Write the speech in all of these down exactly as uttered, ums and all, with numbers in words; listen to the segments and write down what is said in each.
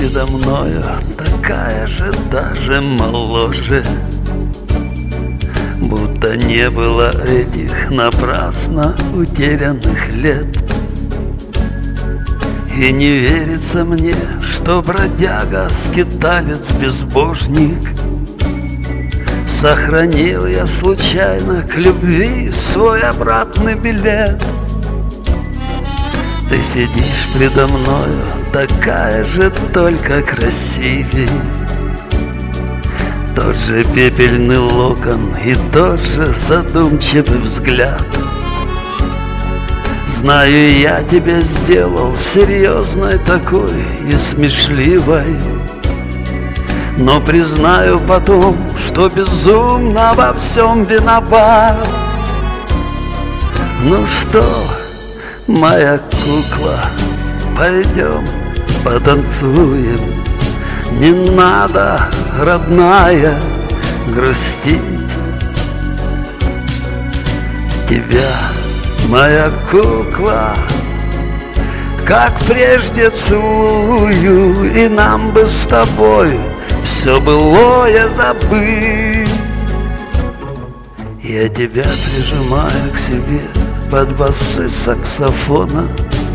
передо мною, такая же, даже моложе, будто не было этих напрасно утерянных лет. И не верится мне, что бродяга, скиталец, безбожник, сохранил я случайно к любви свой обратный билет. Ты сидишь предо мною, такая же, только красивей, тот же пепельный локон и тот же задумчивый взгляд. Знаю, я тебя сделал серьезной такой и смешливой, но признаю потом, что безумно во всем виноват. Ну что, моя кукла, пойдем потанцуем. Не надо, родная, грустить. Тебя, моя кукла, как прежде целую, и нам бы с тобой все былое забыть. Я тебя прижимаю к себе под басы саксофона,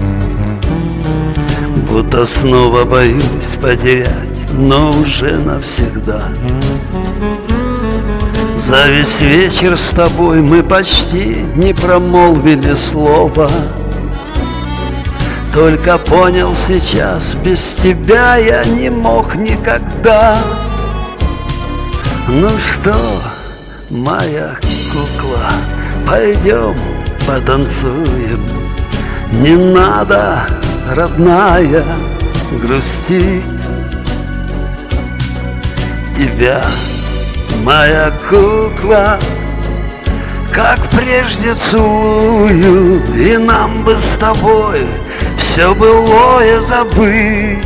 будто снова боюсь потерять, но уже навсегда. За весь вечер с тобой мы почти не промолвили слова. Только понял сейчас, без тебя я не мог никогда. Ну что, моя кукла, пойдем потанцуем. Не надо, родная, грустить. Тебя, моя кукла, как прежде целую, и нам бы с тобой все былое забыть.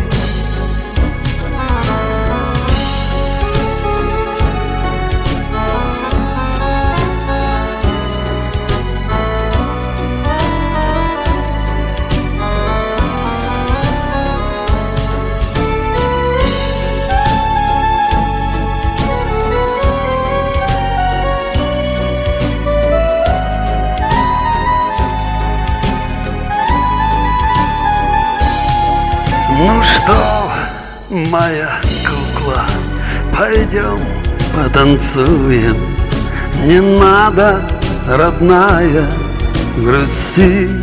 Ну что, моя кукла, пойдем потанцуем. Не надо, родная, грустить.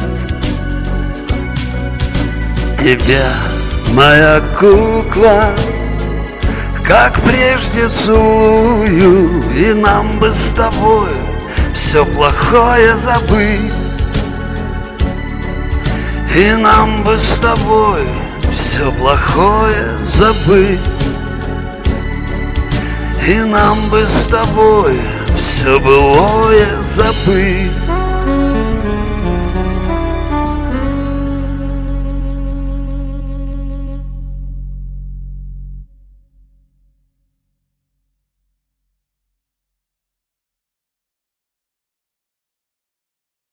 Тебя, моя кукла, как прежде целую, и нам бы с тобой все плохое забыть. И нам бы с тобой все плохое забыть. И нам бы с тобой все былое забыть.